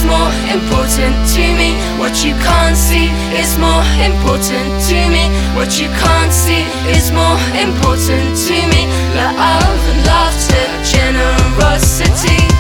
more important to me. What you can't see is more important to me. What you can't see is more important to me. Love and laughter, generosity.